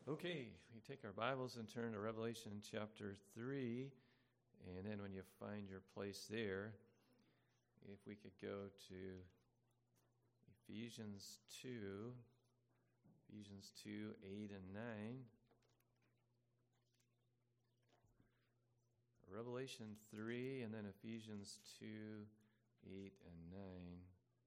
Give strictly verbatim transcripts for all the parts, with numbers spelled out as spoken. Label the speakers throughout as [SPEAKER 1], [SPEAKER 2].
[SPEAKER 1] Okay, we take our Bibles and turn to Revelation chapter three, and then when you find your place there, if we could go to Ephesians two, Ephesians two, eight and nine. Revelation three, and then Ephesians two, eight and nine.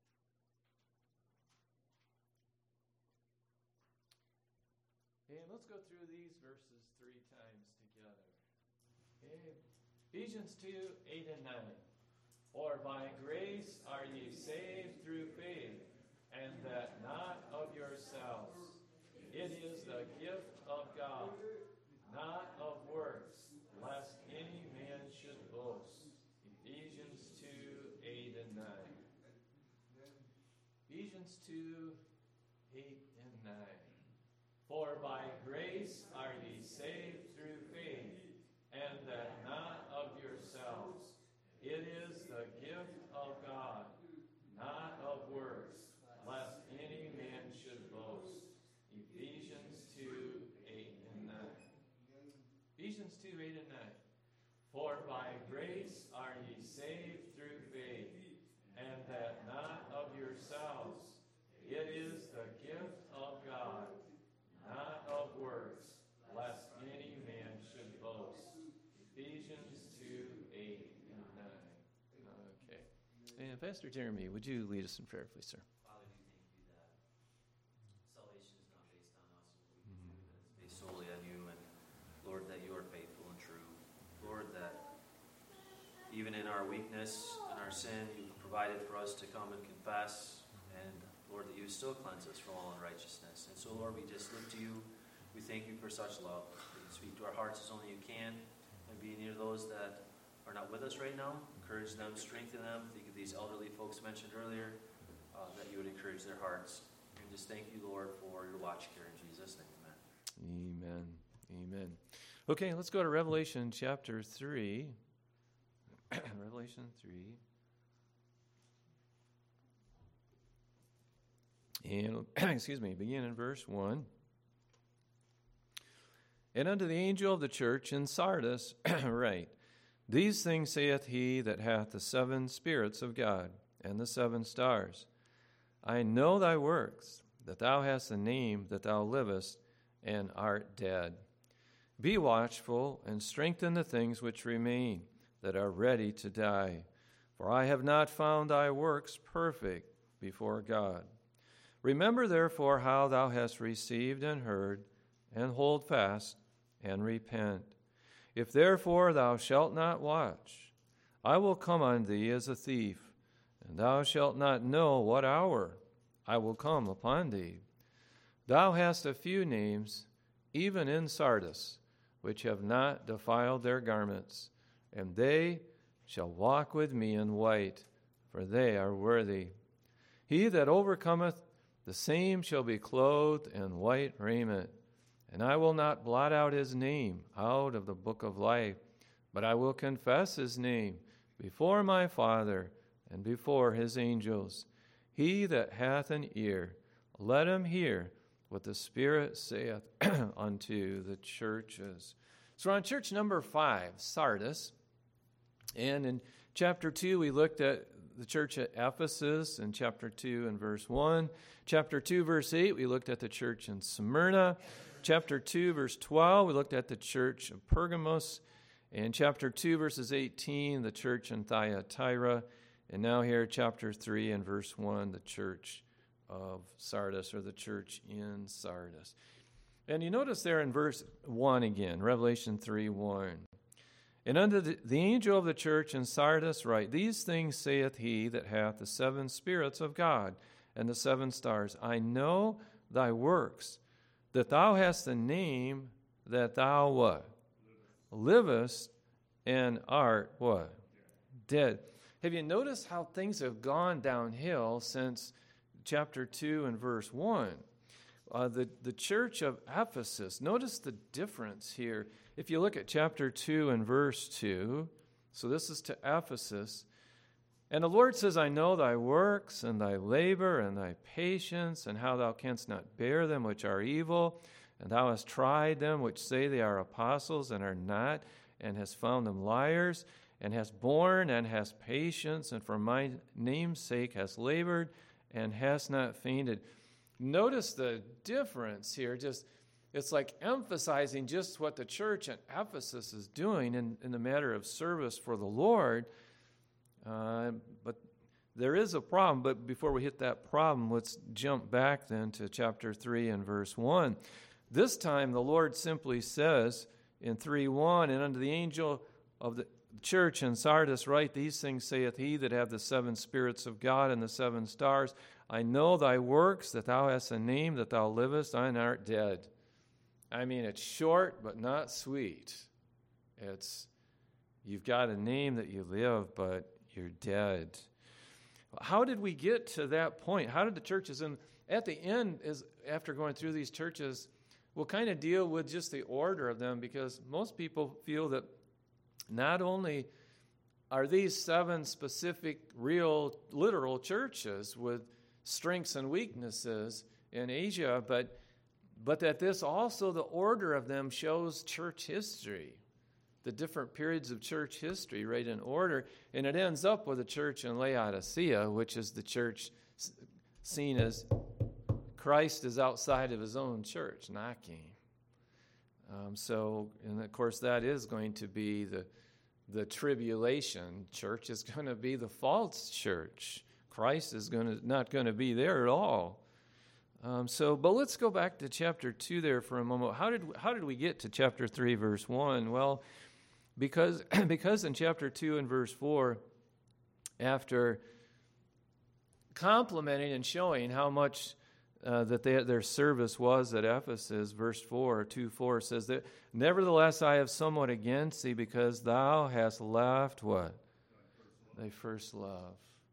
[SPEAKER 1] And let's go through these verses three times together. Okay. Ephesians two, eight and nine. For by grace are ye saved through faith, and that not of yourselves. It is the gift of God, not of works, lest any man should boast. Ephesians two, eight and nine. Ephesians two, eight and nine. For by grace are ye saved through faith, and that not of yourselves. It is the gift of God, not of works, lest any man should boast. Ephesians two, eight and nine. Ephesians two, eight and nine. For by grace are ye saved through faith, and that not of yourselves. It is the gift of God, not of works, lest any man should boast. Ephesians two, eight and nine. Okay. And Pastor Jeremy, would you lead us in prayer, please, sir?
[SPEAKER 2] Father, we thank you that salvation is not based on us, and we believe that it's based solely on you, and Lord, that you are faithful and true. Lord, that even in our weakness and our sin, you've provided for us to come and confess, and Lord, that you still cleanse us from all unrighteousness. And so, Lord, we just look to you. We thank you for such love. That you speak to our hearts as only you can, and be near those that are not with us right now. Encourage them, strengthen them. Think of these elderly folks mentioned earlier, uh, that you would encourage their hearts. And just thank you, Lord, for your watch care in Jesus' name. Amen.
[SPEAKER 1] Amen. Amen. Okay, let's go to Revelation chapter three. Revelation three. And, excuse me, begin in verse one. And unto the angel of the church in Sardis write, These things saith he that hath the seven spirits of God, and the seven stars. I know thy works, that thou hast a name, that thou livest, and art dead. Be watchful, and strengthen the things which remain, that are ready to die. For I have not found thy works perfect before God. Remember therefore how thou hast received and heard, and hold fast, and repent. If therefore thou shalt not watch, I will come on thee as a thief, and thou shalt not know what hour I will come upon thee. Thou hast a few names, even in Sardis, which have not defiled their garments, and they shall walk with me in white, for they are worthy. He that overcometh, the same shall be clothed in white raiment, and I will not blot out his name out of the book of life, but I will confess his name before my Father and before his angels. He that hath an ear, let him hear what the Spirit saith unto the churches. So we're on church number five, Sardis, and in chapter two we looked at the church at Ephesus in chapter two and verse one. Chapter two, verse eight, we looked at the church in Smyrna. Chapter two, verse twelve, we looked at the church of Pergamos. And chapter two, verses eighteen, the church in Thyatira. And now here, chapter three and verse one, the church of Sardis, or the church in Sardis. And you notice there in verse one again, Revelation three, one. And unto the, the angel of the church in Sardis write, These things saith he that hath the seven spirits of God and the seven stars. I know thy works, that thou hast the name that thou what? Livest, and art what? Dead. Have you noticed how things have gone downhill since chapter two and verse one? Uh, the, the church of Ephesus, notice the difference here. If you look at chapter two and verse two, so this is to Ephesus, and the Lord says, I know thy works, and thy labor, and thy patience, and how thou canst not bear them which are evil, And thou hast tried them which say they are apostles and are not, and hast found them liars, and hast borne and hast patience, and for my name's sake hast labored and hast not fainted. Notice the difference here. Just it's like emphasizing just what the church at Ephesus is doing in, in the matter of service for the Lord. Uh, but there is a problem. But before we hit that problem, let's jump back then to chapter three and verse one. This time the Lord simply says in three one, and unto the angel of the church in Sardis write, these things saith he that hath the seven spirits of God and the seven stars. I know thy works, that thou hast a name, that thou livest, and art dead. I mean, it's short but not sweet. It's, you've got a name that you live, but you're dead. How did we get to that point? How did the churches, and at the end, is after going through these churches, we'll kind of deal with just the order of them, because most people feel that not only are these seven specific, real, literal churches with strengths and weaknesses in Asia, but but that this also, the order of them shows church history, the different periods of church history, right, in order. And it ends up with a church in Laodicea, which is the church seen as Christ is outside of his own church, knocking. Um, so, and of course, that is going to be the the tribulation church. Is going to be the false church. Christ is going to not going to be there at all. Um, so, but let's go back to chapter two there for a moment. How did how did we get to chapter three, verse one? Well, because because in chapter two and verse four, after complimenting and showing how much uh, that they, their service was at Ephesus, verse four, two four says that, nevertheless I have somewhat against thee, because thou hast left what? Thy first love.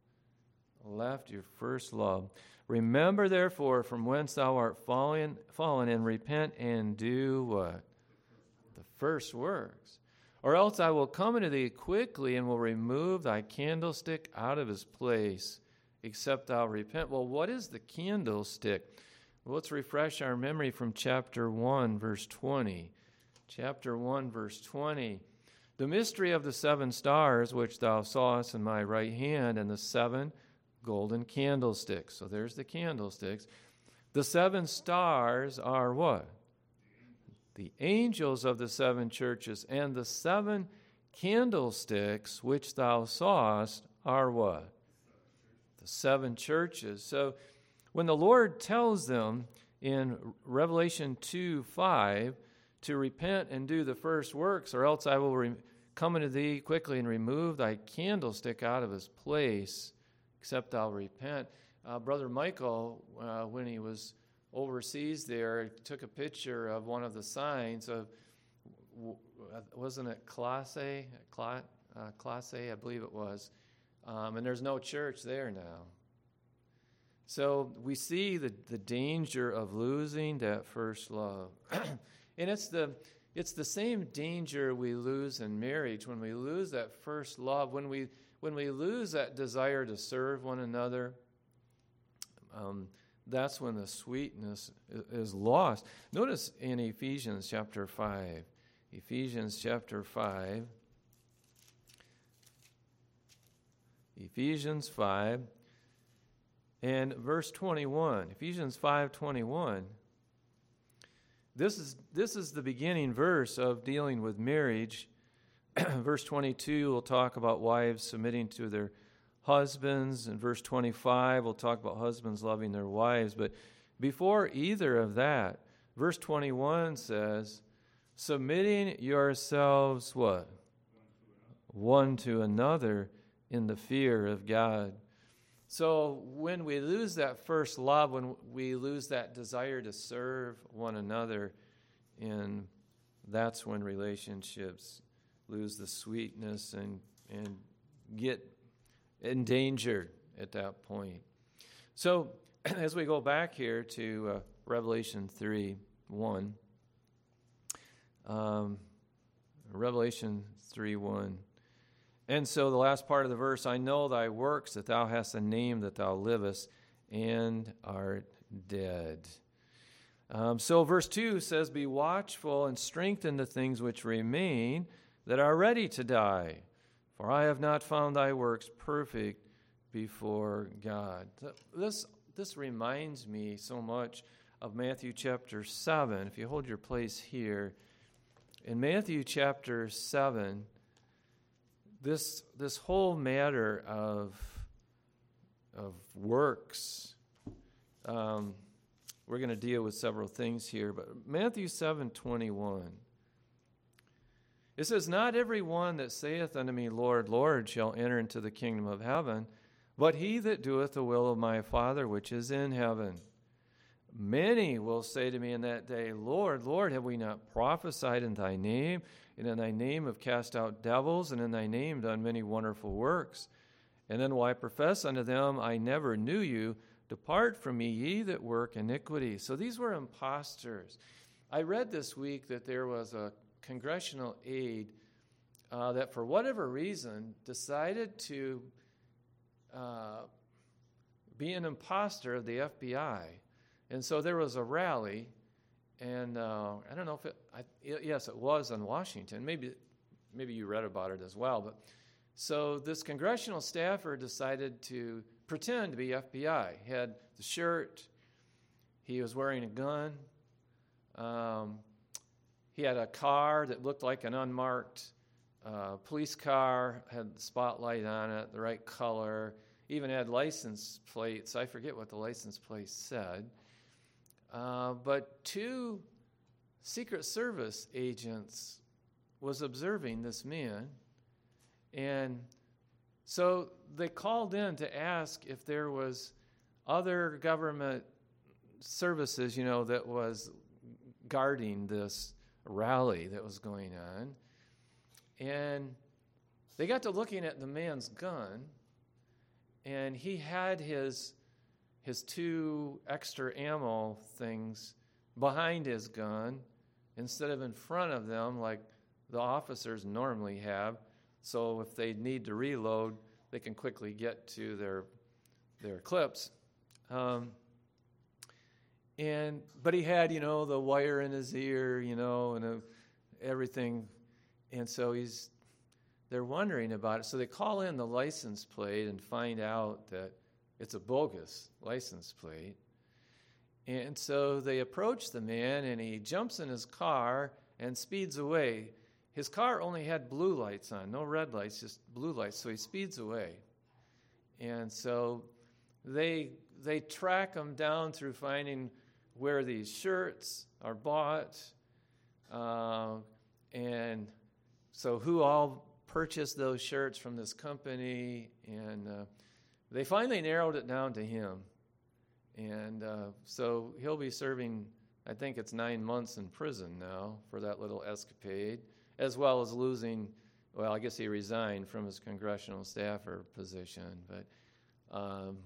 [SPEAKER 1] Left your first love. Remember therefore from whence thou art fallen, fallen, and repent and do what? The first works. Or else I will come unto thee quickly and will remove thy candlestick out of his place, except thou repent. Well, what is the candlestick? Well, let's refresh our memory from chapter one, verse twenty. Chapter one, verse twenty. The mystery of the seven stars which thou sawest in my right hand, and the seven golden candlesticks. So there's the candlesticks. The seven stars are what? The angels of the seven churches. And the seven candlesticks which thou sawest are what? The seven churches. So when the Lord tells them in Revelation two five to repent and do the first works, or else I will re- come unto thee quickly and remove thy candlestick out of his place, except thou repent. Uh, Brother Michael, uh, when he was overseas there, took a picture of one of the signs of, wasn't it Classe? Classe, uh, Classe, I believe it was. Um, and there's no church there now. So we see the, the danger of losing that first love. And it's the it's the same danger we lose in marriage when we lose that first love, when we When we lose that desire to serve one another, um, that's when the sweetness is lost. Notice in Ephesians chapter five, Ephesians chapter five, Ephesians five, and verse twenty-one, Ephesians five twenty-one. This is this is the beginning verse of dealing with marriage. Verse twenty-two will talk about wives submitting to their husbands, and verse twenty-five will talk about husbands loving their wives. But before either of that, verse twenty-one says, submitting yourselves what? One to another in the fear of God. So when we lose that first love, when we lose that desire to serve one another, and that's when relationships lose the sweetness and and get endangered at that point. So as we go back here to uh, Revelation three one, um, Revelation three one, and so the last part of the verse, I know thy works, that thou hast a name, that thou livest, and art dead. Um, so verse two says, be watchful and strengthen the things which remain that are ready to die. For I have not found thy works perfect before God. This, this reminds me so much of Matthew chapter seven. If you hold your place here, in Matthew chapter seven, this, this whole matter of, of works, um, we're going to deal with several things here, but Matthew seven twenty-one. It says, not every one that saith unto me, Lord, Lord, shall enter into the kingdom of heaven, but he that doeth the will of my Father which is in heaven. Many will say to me in that day, Lord, Lord, have we not prophesied in thy name, and in thy name have cast out devils, and in thy name done many wonderful works? And then will I profess unto them, I never knew you. Depart from me, ye that work iniquity. So these were imposters. I read this week that there was a congressional aide uh, that for whatever reason decided to uh, be an imposter of the F B I. And so there was a rally, and uh, I don't know if it, I, yes, it was in Washington. Maybe, maybe you read about it as well. But so this congressional staffer decided to pretend to be F B I. He had the shirt. He was wearing a gun. Um, he had a car that looked like an unmarked uh, police car, had the spotlight on it, the right color, even had license plates. I forget what the license plate said. Uh, but two Secret Service agents was observing this man, and so they called in to ask if there was other government services, you know, that was guarding this rally that was going on. And they got to looking at the man's gun, and he had his his two extra ammo things behind his gun instead of in front of them like the officers normally have. So if they need to reload, they can quickly get to their their clips. Um, and but he had, you know, the wire in his ear, you know, and uh, everything. And so he's they're wondering about it. So they call in the license plate and find out that it's a bogus license plate. And so they approach the man, and he jumps in his car and speeds away. His car only had blue lights on, no red lights, just blue lights, so he speeds away. And so they they track him down through finding where these shirts are bought, uh, and so who all purchased those shirts from this company, and uh, they finally narrowed it down to him. And uh, so he'll be serving, I think it's nine months in prison now for that little escapade, as well as losing, well, I guess he resigned from his congressional staffer position, but um,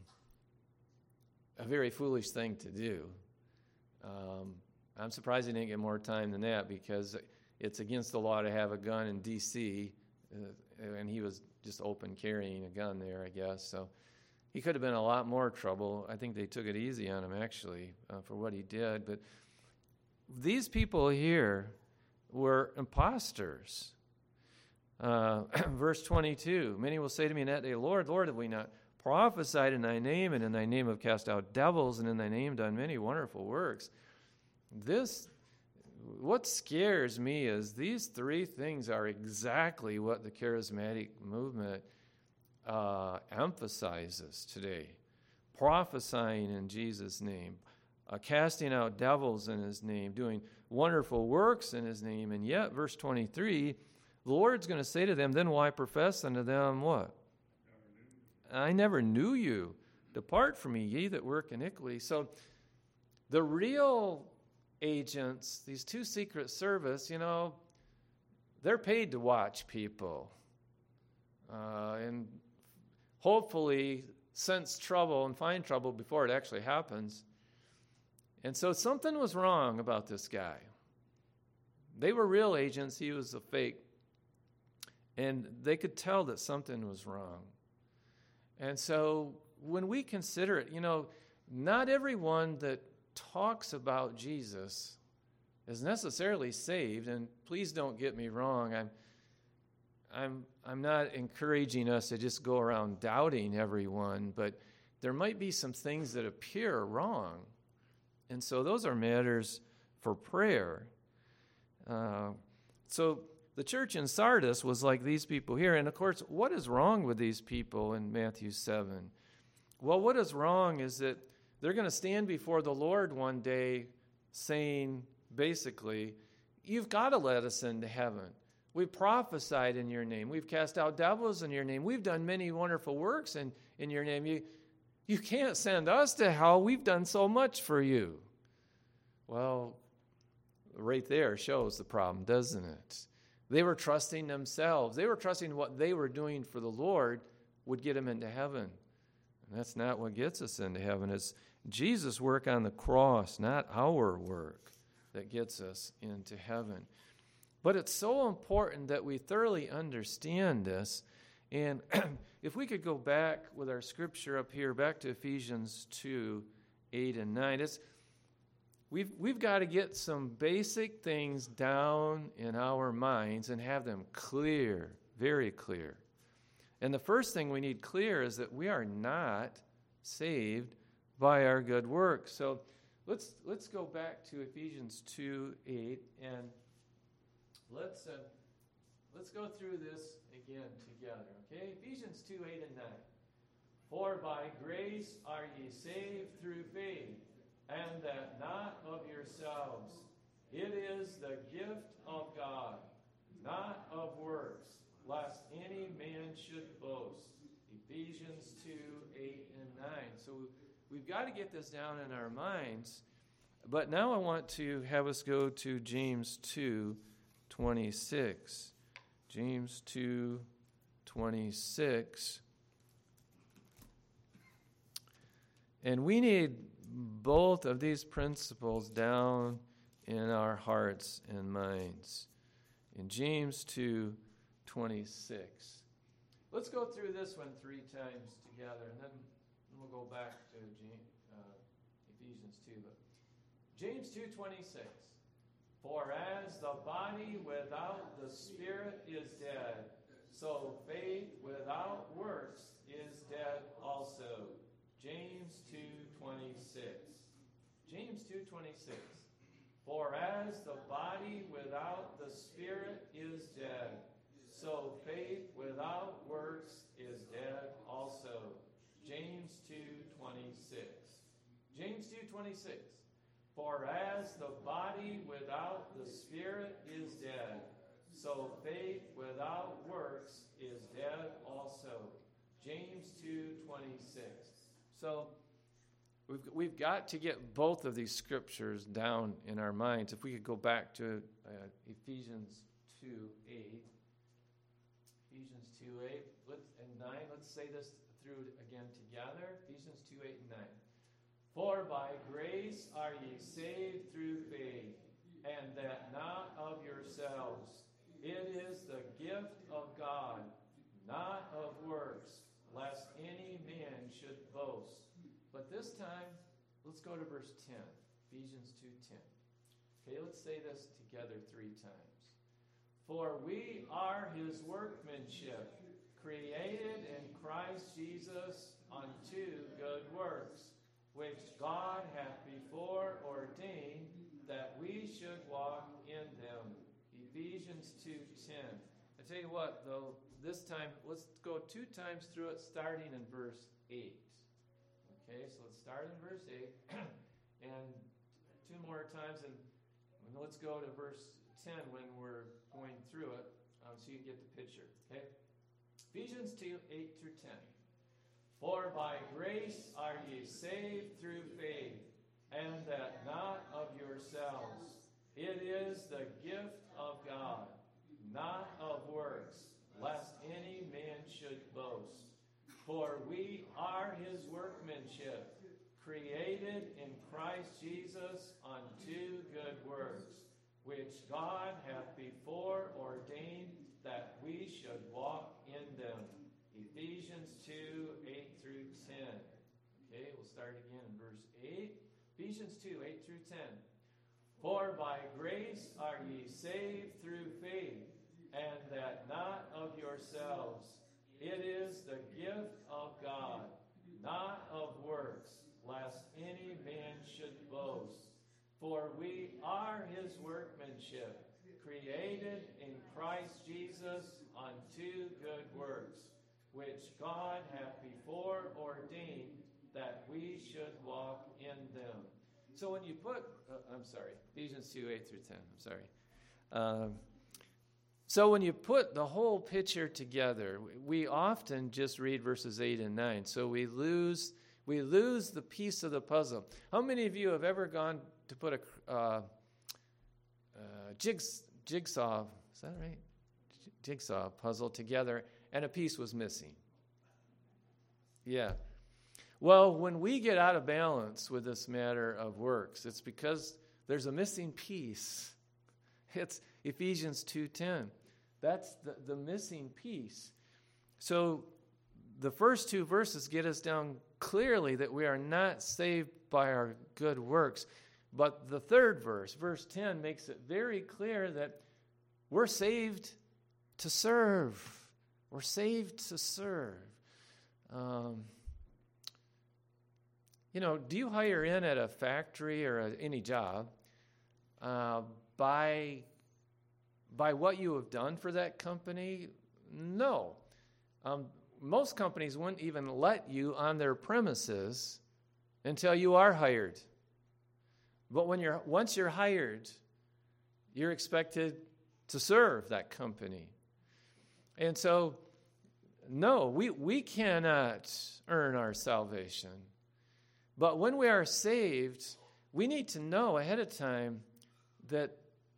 [SPEAKER 1] a very foolish thing to do. Um, I'm surprised he didn't get more time than that, because it's against the law to have a gun in D C, uh, and he was just open carrying a gun there, I guess. So he could have been in a lot more trouble. I think they took it easy on him, actually, uh, for what he did. But these people here were imposters. Uh, verse twenty-two, many will say to me in that day, Lord, Lord, have we not prophesied in thy name, and in thy name have cast out devils, and in thy name done many wonderful works? This, what scares me is these three things are exactly what the charismatic movement uh, emphasizes today. Prophesying in Jesus' name, uh, casting out devils in his name, doing wonderful works in his name. And yet, verse twenty-three, the Lord's going to say to them, then will I profess unto them what? I never knew you. Depart from me, ye that work iniquity. So the real agents, these two Secret Service, you know, they're paid to watch people. Uh, and hopefully sense trouble and find trouble before it actually happens. And so something was wrong about this guy. They were real agents. He was a fake. And they could tell that something was wrong. And so when we consider it, you know, not everyone that talks about Jesus is necessarily saved, and please don't get me wrong, I'm I'm I'm not encouraging us to just go around doubting everyone, but there might be some things that appear wrong. And so those are matters for prayer. Uh, so the church in Sardis was like these people here. And of course, what is wrong with these people in Matthew seven? Well, what is wrong is that they're going to stand before the Lord one day saying, basically, you've got to let us into heaven. We've prophesied in your name. We've cast out devils in your name. We've done many wonderful works in, in your name. You, you can't send us to hell. We've done so much for you. Well, right there shows the problem, doesn't it? They were trusting themselves. They were trusting what they were doing for the Lord would get them into heaven. And that's not what gets us into heaven. It's Jesus' work on the cross, not our work, that gets us into heaven. But it's so important that we thoroughly understand this. And if we could go back with our scripture up here, back to Ephesians two, eight and nine, it's, we've, we've got to get some basic things down in our minds and have them clear, very clear. And the first thing we need clear is that we are not saved by our good works. So let's let's go back to Ephesians two, eight, and Let's uh, let's go through this again together, okay? Ephesians two, eight and nine. For by grace are ye saved through faith, and that not of yourselves. It is the gift of God, not of works, lest any man should boast. Ephesians two, eight and nine. So we've got to get this down in our minds. But now I want to have us go to James two, twenty-six. James two, twenty-six. And we need both of these principles down in our hearts and minds. In James two, twenty-six. Let's go through this one three times together, and then we'll go back to James, uh, Ephesians two. But James two, twenty-six. For as the body without the spirit is dead, so faith without works is dead also. James two twenty-six. James two twenty-six. For as the body without the spirit is dead, so faith without works is dead also. James two twenty-six. James two twenty-six. For as the body without the spirit is dead, so faith without works is dead also. James two twenty-six. So we've, we've got to get both of these scriptures down in our minds. If we could go back to uh, Ephesians two eight. Ephesians two eight let's, and nine. Let's say this through again together. Ephesians two eight and nine. For by grace are ye saved through faith, and that not of yourselves. It is the gift of God, not of works, lest any man should boast. But this time, let's go to verse ten, Ephesians two ten. Okay, let's say this together three times. For we are his workmanship, created in Christ Jesus unto good works, which God hath before ordained that we should walk in them. Ephesians two ten. I tell you what, though, this time, let's go two times through it, starting in verse eight. Okay, so let's start in verse eight, and two more times, and let's go to verse ten when we're going through it, um, so you get the picture. Okay? Ephesians two eight through ten. For by grace are ye saved through faith, and that not of yourselves. It is the gift of God, not of works, lest any man should boast. For we are his workmanship, created in Christ Jesus unto good works, which God hath before ordained that we should walk in them. Ephesians two eight through ten. Okay, we'll start again in verse eight. Ephesians two, eight through ten. For by grace are ye saved through faith, and that not of yourselves. It is the gift of God, not of works, lest any man should boast. For we are his workmanship, created in Christ Jesus unto good works, which God hath before ordained that we should walk in them. So when you put, uh, I'm sorry, Ephesians two, eight through ten, I'm sorry. Um, so when you put the whole picture together, we often just read verses eight and nine. So we lose we lose the piece of the puzzle. How many of you have ever gone to put a uh, uh, jigs, jigsaw, is that right? J- jigsaw puzzle together, and a piece was missing? Yeah. Well, when we get out of balance with this matter of works, it's because there's a missing piece. It's Ephesians two ten. That's the, the missing piece. So the first two verses get us down clearly that we are not saved by our good works. But the third verse, verse ten, makes it very clear that we're saved to serve. We're saved to serve. Um, you know, do you hire in at a factory or a, any job uh, by... by what you have done for that company? No. Um, most companies wouldn't even let you on their premises until you are hired. But when you're once you're hired, you're expected to serve that company. And so, no, we, we cannot earn our salvation. But when we are saved, we need to know ahead of time that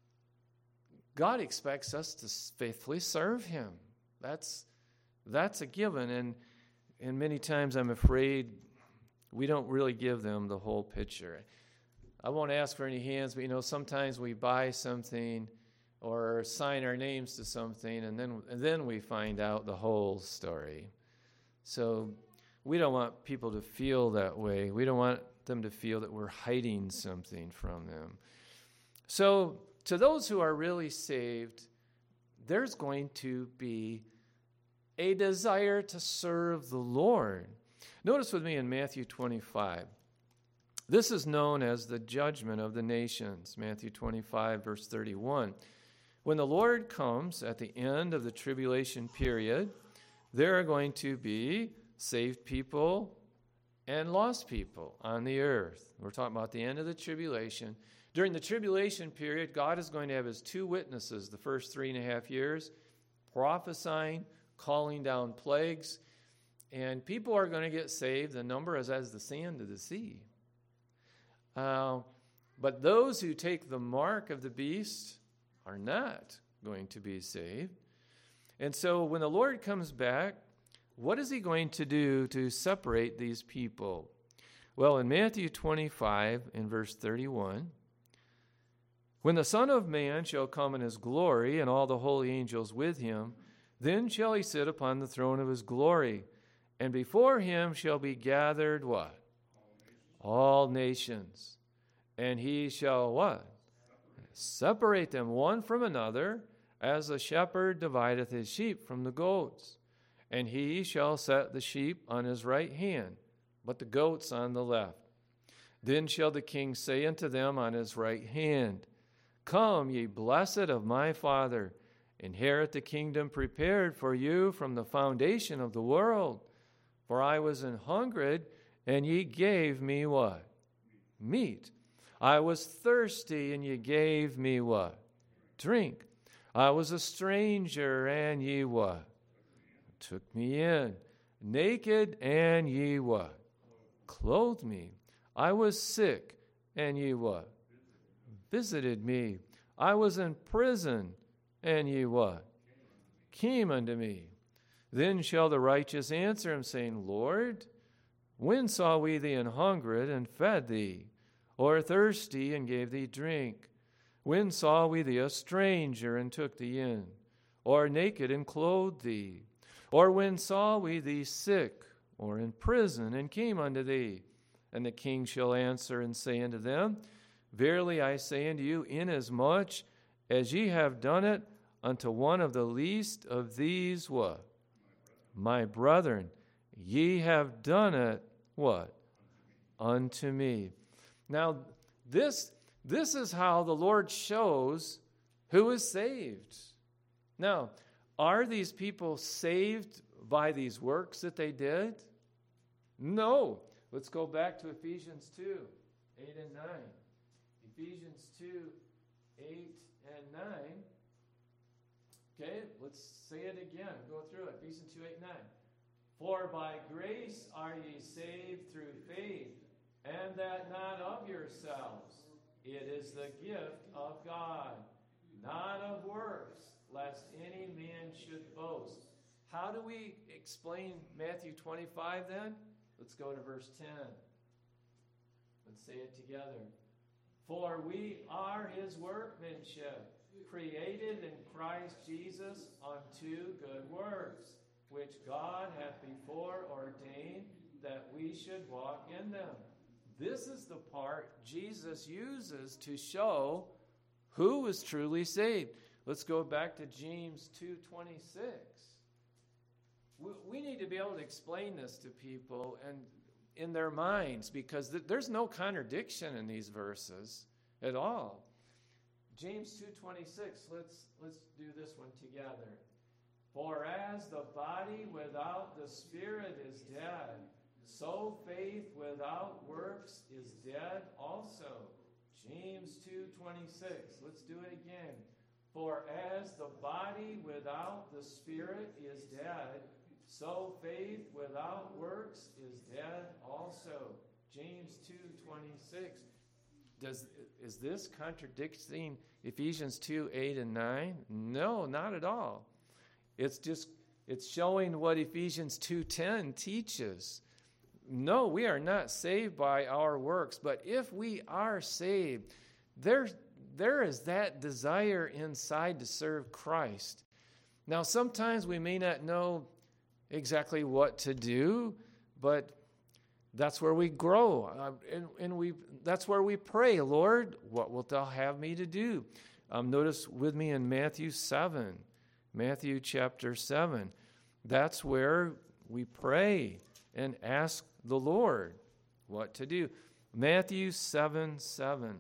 [SPEAKER 1] God expects us to faithfully serve him. That's that's a given, and and many times I'm afraid we don't really give them the whole picture. I won't ask for any hands, but you know, sometimes we buy something or sign our names to something, and then and then we find out the whole story. So we don't want people to feel that way. We don't want them to feel that we're hiding something from them. So to those who are really saved, there's going to be a desire to serve the Lord. Notice with me in Matthew twenty-five. This is known as the judgment of the nations. Matthew twenty-five, verse thirty-one. When the Lord comes at the end of the tribulation period, there are going to be saved people and lost people on the earth. We're talking about the end of the tribulation. During the tribulation period, God is going to have his two witnesses the first three and a half years, prophesying, calling down plagues, and people are going to get saved. The number is as the sand of the sea. Uh, but those who take the mark of the beast are not going to be saved. And so when the Lord comes back, what is he going to do to separate these people? Well, in Matthew twenty-five, in verse thirty-one, when the Son of Man shall come in his glory, and all the holy angels with him, then shall he sit upon the throne of his glory, and before him shall be gathered what? All nations. And he shall what? Separate them one from another, as a shepherd divideth his sheep from the goats. And he shall set the sheep on his right hand, but the goats on the left. Then shall the king say unto them on his right hand, Come, ye blessed of my Father, inherit the kingdom prepared for you from the foundation of the world. For I was an hungered, and ye gave me what? Meat. I was thirsty, and ye gave me what? Drink. I was a stranger, and ye what? Took me in. Naked, and ye what? Clothed me. I was sick, and ye what? Visited me. I was in prison, and ye what? Came unto me. Then shall the righteous answer him, saying, Lord, when saw we thee an hungered, and fed thee, or thirsty, and gave thee drink? When saw we thee a stranger, and took thee in, or naked, and clothed thee? Or when saw we thee sick, or in prison, and came unto thee? And the king shall answer and say unto them, Verily I say unto you, inasmuch as ye have done it unto one of the least of these, what? My brethren, ye have done it, what? Unto me. Now, this, this is how the Lord shows who is saved. Now, are these people saved by these works that they did? No. Let's go back to Ephesians two, eight and nine. Ephesians two, eight and nine. Okay, let's say it again. Go through it. Ephesians two, eight, nine. For by grace are ye saved through faith, and that not of yourselves. It is the gift of God, not of works, lest any man should boast. How do we explain Matthew twenty-five then? Let's go to verse ten. Let's say it together. For we are his workmanship, created in Christ Jesus unto good works, which God hath before ordained that we should walk in them. This is the part Jesus uses to show who is truly saved. Let's go back to James two twenty-six. We need to be able to explain this to people and in their minds, because th- there's no contradiction in these verses at all. James two twenty-six, let's let's do this one together. For as the body without the spirit is dead, so faith without works is dead also. James two twenty-six, let's do it again. For as the body without the spirit is dead, so faith without works is dead also. James two twenty-six. Does is this contradicting Ephesians two, eight and nine? No, not at all. It's just it's showing what Ephesians two ten teaches. No, we are not saved by our works, but if we are saved, there, there is that desire inside to serve Christ. Now, sometimes we may not know exactly what to do, but that's where we grow, uh, and, and we that's where we pray, Lord, what wilt thou have me to do? Um, notice with me in Matthew seven, Matthew chapter seven. That's where we pray and ask the Lord what to do. Matthew seven, seven.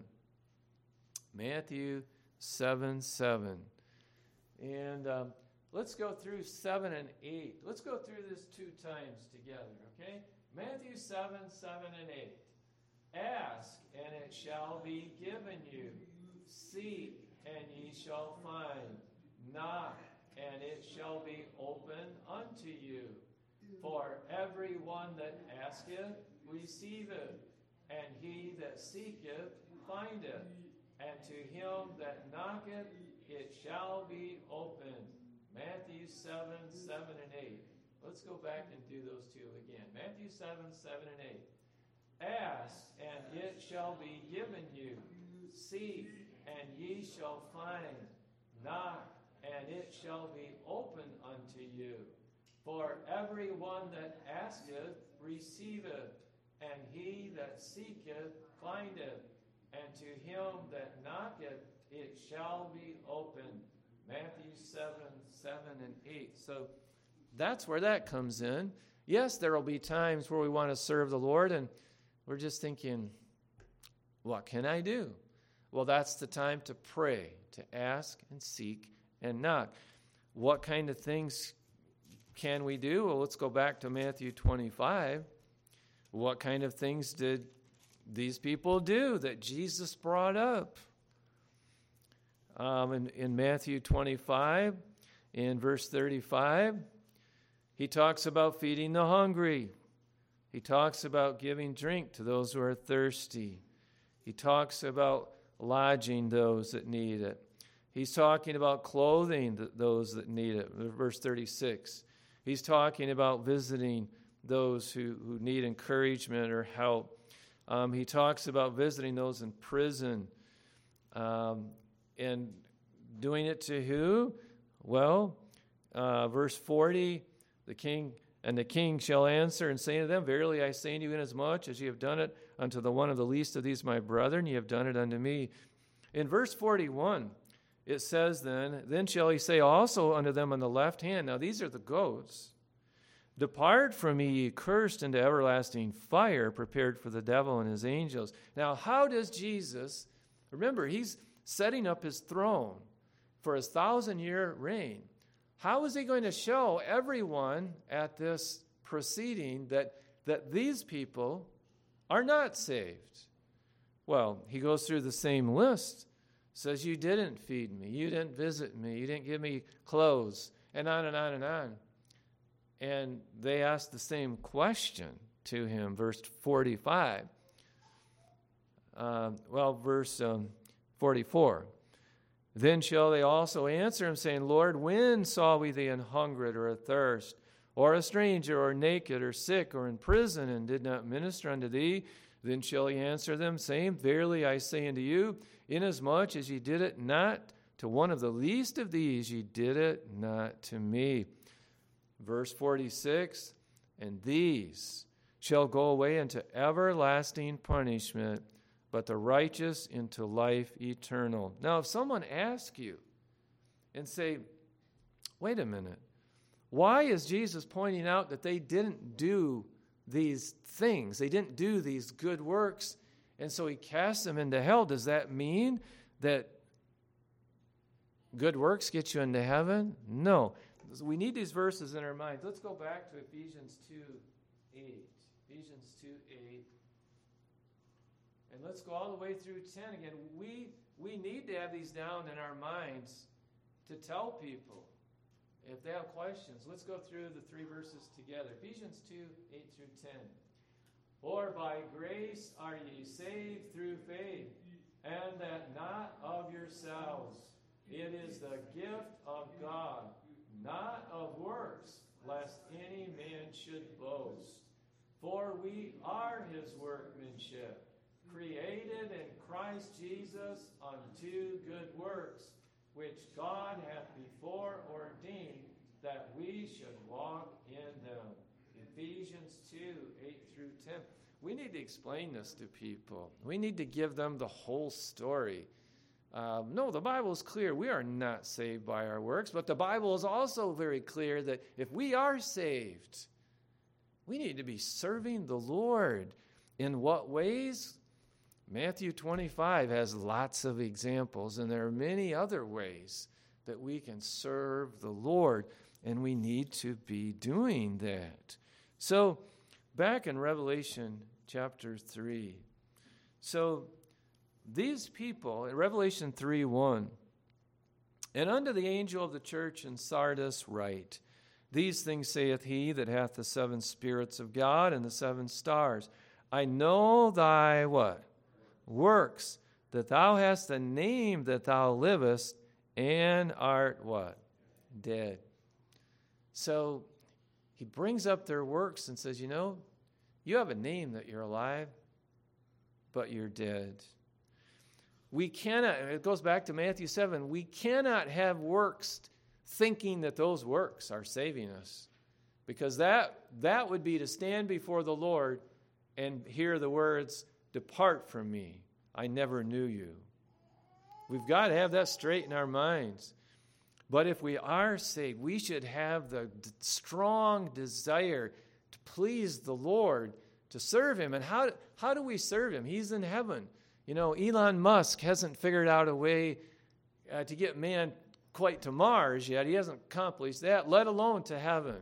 [SPEAKER 1] Matthew seven, seven. And um, let's go through seven and eight. Let's go through this two times together, okay? Matthew seven, seven and eight. Ask, and it shall be given you. Seek, and ye shall find. Knock, and it shall be opened unto you. For every one that asketh receiveth, and he that seeketh findeth, and to him that knocketh it shall be opened. Matthew seven, seven and eight. Let's go back and do those two again. Matthew seven, seven and eight. Ask, and it shall be given you. Seek, and ye shall find. Knock, and it shall be opened unto you. For every one that asketh receiveth, and he that seeketh findeth, and to him that knocketh it shall be opened. Matthew seven, seven and eight. So that's where that comes in. Yes, there will be times where we want to serve the Lord, and we're just thinking, what can I do? Well, that's the time to pray, to ask and seek and knock. What kind of things can we do? Well, let's go back to Matthew twenty-five. What kind of things did these people do that Jesus brought up? Um, in, in Matthew twenty-five, in verse thirty-five, he talks about feeding the hungry. He talks about giving drink to those who are thirsty. He talks about lodging those that need it. He's talking about clothing those that need it. Verse thirty-six. He's talking about visiting those who, who need encouragement or help. Um, he talks about visiting those in prison. Um, and doing it to who? Well, uh, verse forty, the king And the king shall answer and say to them, Verily I say unto you, inasmuch as ye have done it unto the one of the least of these my brethren, ye have done it unto me. In verse forty-one, it says then, Then shall he say also unto them on the left hand, now these are the goats, Depart from me, ye cursed, into everlasting fire, prepared for the devil and his angels. Now, how does Jesus, remember, he's setting up his throne for his thousand-year reign. How is he going to show everyone at this proceeding that, that these people are not saved? Well, he goes through the same list. Says, you didn't feed me, you didn't visit me, you didn't give me clothes, and on and on and on. And they asked the same question to him, verse forty-five. Uh, well, verse um, forty-four. Then shall they also answer him, saying, Lord, when saw we thee an hungered or athirst, or a stranger, or naked, or sick, or in prison, and did not minister unto thee? Then shall he answer them, saying, Verily I say unto you, inasmuch as ye did it not to one of the least of these, ye did it not to me. Verse forty-six, and these shall go away into everlasting punishment, but the righteous into life eternal. Now, if someone asks you and say, wait a minute, why is Jesus pointing out that they didn't do these things? They didn't do these good works, and so he cast them into hell. Does that mean that good works get you into heaven? No. We need these verses in our minds. Let's go back to Ephesians two eight. Ephesians two eight. And let's go all the way through ten again. We, we need to have these down in our minds to tell people if they have questions. Let's go through the three verses together. Ephesians two eight through ten. For by grace are ye saved through faith, and that not of yourselves. It is the gift of God, not of works, lest any man should boast. For we are his workmanship, created in Christ Jesus unto good works, which God hath before ordained that we should walk in them. Ephesians two eight through ten. We need to explain this to people. We need to give them the whole story. Um, no, the Bible is clear. We are not saved by our works, but the Bible is also very clear that if we are saved, we need to be serving the Lord. In what ways? Matthew twenty-five has lots of examples, and there are many other ways that we can serve the Lord, and we need to be doing that. So, back in Revelation chapter three. So, these people, in Revelation three one, and unto the angel of the church in Sardis write, These things saith he that hath the seven spirits of God and the seven stars. I know thy what? Works, that thou hast a name that thou livest, and art what? Dead. So he brings up their works and says, you know, you have a name that you're alive, but you're dead. We cannot, it goes back to Matthew seven, we cannot have works thinking that those works are saving us. Because that, that would be to stand before the Lord and hear the words, Depart from me, I never knew you. We've got to have that straight in our minds. But if we are saved, we should have the d- strong desire to please the Lord, to serve him. And how, how do we serve him? He's in heaven. You know, Elon Musk hasn't figured out a way uh, to get man quite to Mars yet. He hasn't accomplished that, let alone to heaven.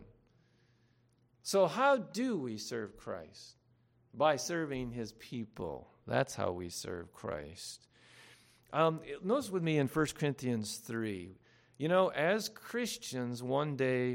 [SPEAKER 1] So how do we serve Christ? By serving his people. That's how we serve Christ. Um, notice with me in First Corinthians three. You know, as Christians, one day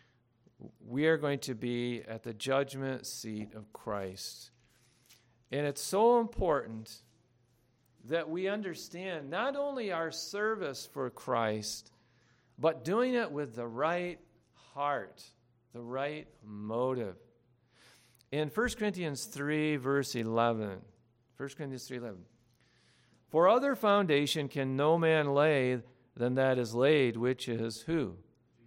[SPEAKER 1] we are going to be at the judgment seat of Christ. And it's so important that we understand not only our service for Christ, but doing it with the right heart, the right motive. In First Corinthians three, verse eleven, First Corinthians three eleven, For other foundation can no man lay than that is laid, which is who?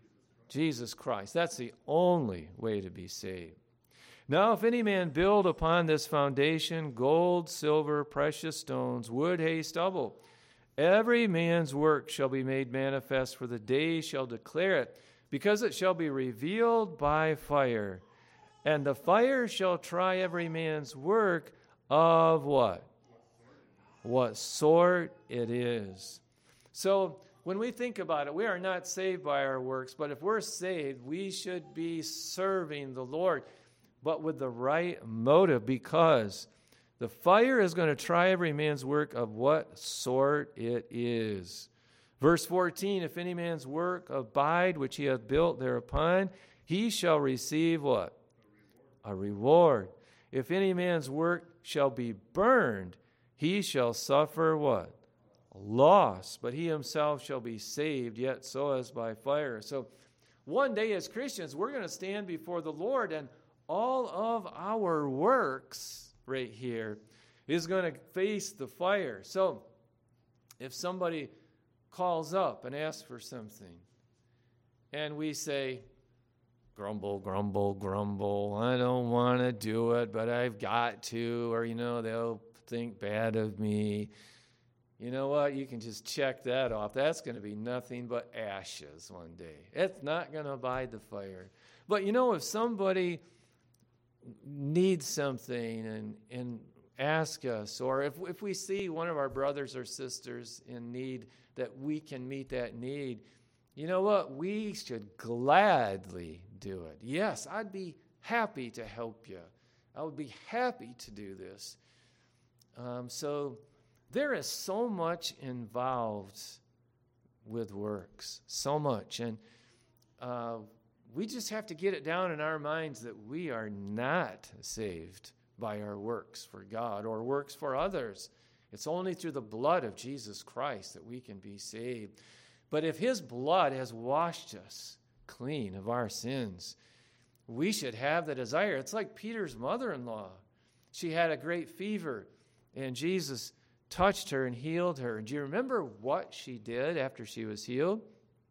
[SPEAKER 1] Jesus Christ. That's the only way to be saved. Now, if any man build upon this foundation gold, silver, precious stones, wood, hay, stubble, every man's work shall be made manifest, for the day shall declare it, because it shall be revealed by fire. And the fire shall try every man's work of what? What sort it is. So, when we think about it, we are not saved by our works, but if we're saved, we should be serving the Lord, but with the right motive, because the fire is going to try every man's work of what sort it is. Verse fourteen, if any man's work abide which he hath built thereupon, he shall receive what? A reward. If any man's work shall be burned, he shall suffer what? Loss, but he himself shall be saved, yet so as by fire. So one day as Christians, we're going to stand before the Lord, and all of our works right here is going to face the fire. So if somebody calls up and asks for something, and we say, grumble, grumble, grumble, I don't want to do it, but I've got to, or, you know, they'll think bad of me. You know what? You can just check that off. That's going to be nothing but ashes one day. It's not going to abide the fire. But, you know, if somebody needs something and, and ask us, or if, if we see one of our brothers or sisters in need, that we can meet that need, you know what? We should gladly do it. Yes, I'd be happy to help you. I would be happy to do this. Um, so there is so much involved with works, so much. And uh, we just have to get it down in our minds that we are not saved by our works for God or works for others. It's only through the blood of Jesus Christ that we can be saved. But if his blood has washed us clean of our sins, we should have the desire. It's like Peter's mother-in-law. She had a great fever, and Jesus touched her and healed her. And do you remember what she did after she was healed?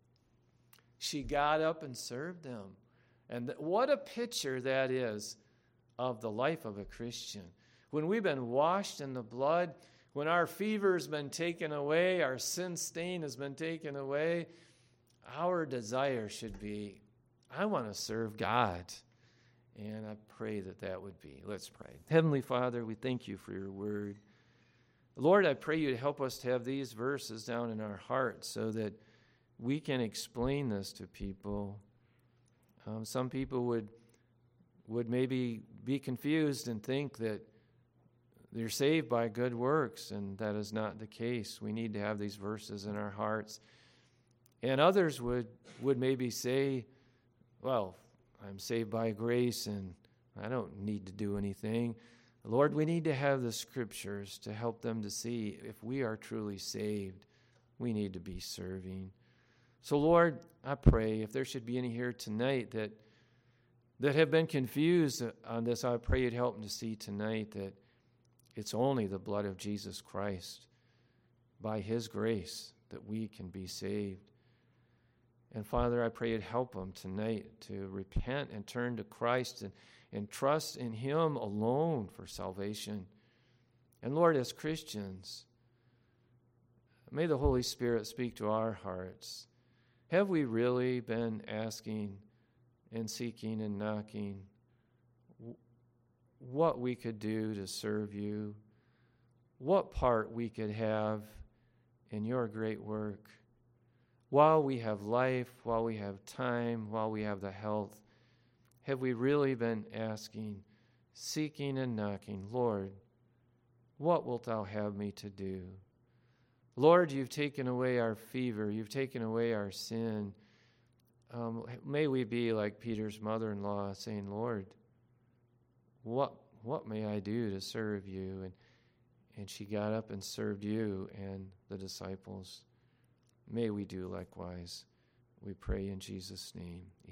[SPEAKER 1] She got up and served them. And th- what a picture that is of the life of a Christian. When we've been washed in the blood, when our fever's been taken away, our sin stain has been taken away, our desire should be, I want to serve God. And I pray that that would be. Let's pray. Heavenly Father, we thank you for your word. Lord, I pray you to help us to have these verses down in our hearts so that we can explain this to people. Um, some people would would maybe be confused and think that they're saved by good works, and that is not the case. We need to have these verses in our hearts. And others would, would maybe say, well, I'm saved by grace and I don't need to do anything. Lord, we need to have the scriptures to help them to see if we are truly saved, we need to be serving. So, Lord, I pray if there should be any here tonight that that have been confused on this, I pray you'd help them to see tonight that it's only the blood of Jesus Christ, by his grace, that we can be saved. And Father, I pray you'd help them tonight to repent and turn to Christ and, and trust in him alone for salvation. And Lord, as Christians, may the Holy Spirit speak to our hearts. Have we really been asking and seeking and knocking what we could do to serve you, what part we could have in your great work? While we have life, while we have time, while we have the health, have we really been asking, seeking and knocking, Lord, what wilt thou have me to do? Lord, you've taken away our fever. You've taken away our sin. Um, may we be like Peter's mother-in-law saying, Lord, what what may I do to serve you? And, and she got up and served you and the disciples. May we do likewise. We pray in Jesus' name.